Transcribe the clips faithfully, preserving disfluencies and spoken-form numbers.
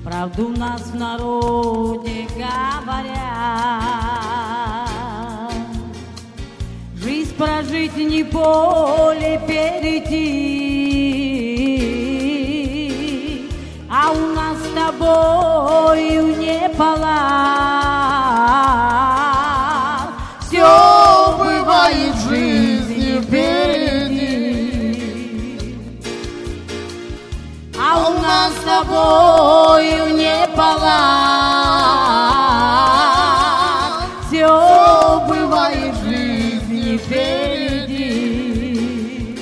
Правду у нас в народе говорят, жизнь прожить не поле перейти, а у нас с тобою не палат. Все бывает в жизни впереди, а у нас с тобою не палат. Все бывает в жизни впереди.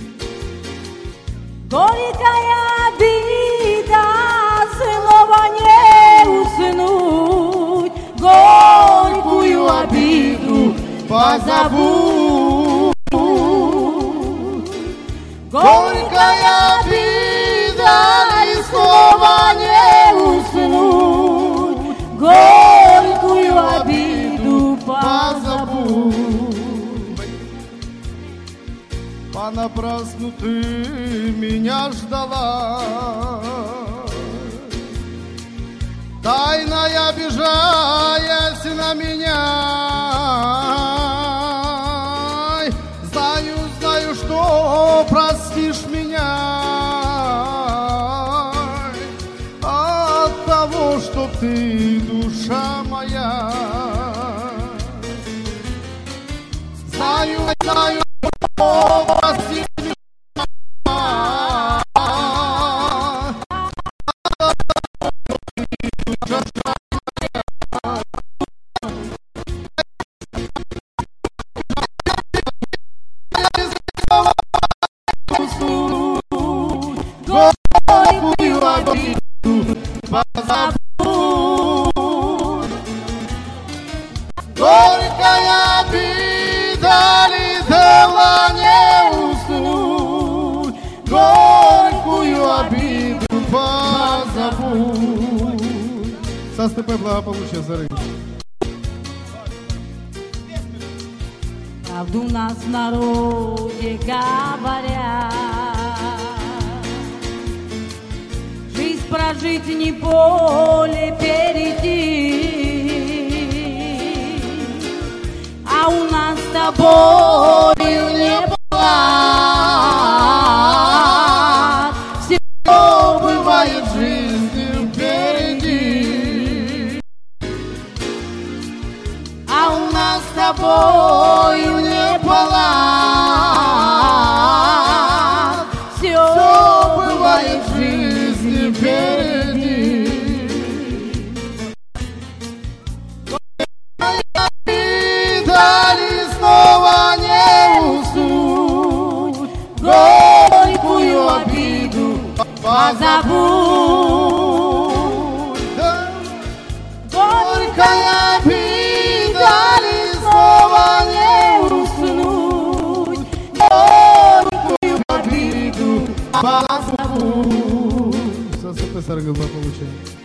Горькая обида, снова не уснуть, горькую обиду позабудь. Горькая обида, и снова не уснуть, горькую обиду позабудь. Понапрасну ты меня ждала, тайно обижаясь на меня. Знаю, знаю, что простишь меня от того, что ты душа моя. Знаю, знаю, что простишь меня. Горькую обиду позабудь. Горькая обида ли дала не уснуть, горькую обиду позабудь. Со СТП благополучия Зары. Правду у нас в народе говорят, жизнь прожить не поле перейти, а у нас с тобою не палат. Все бывает в жизни впереди, а у нас с тобою не палат. Все бывает в жизни впереди. Обида ли снова не уснуть, Горькую обиду позабудь. Горькая обида ли снова не уснуть, горькую обиду позабудь. Со СТП Саргова получаем.